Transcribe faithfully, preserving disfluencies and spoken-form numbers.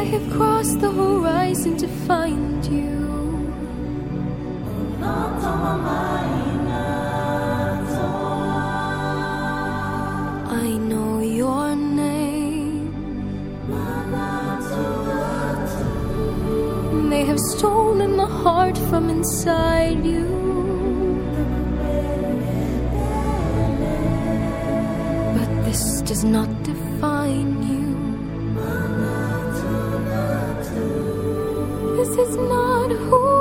have crossed the horizon to find you. I know your name. They have stolen my heart from inside you. But this does not define you. This is not who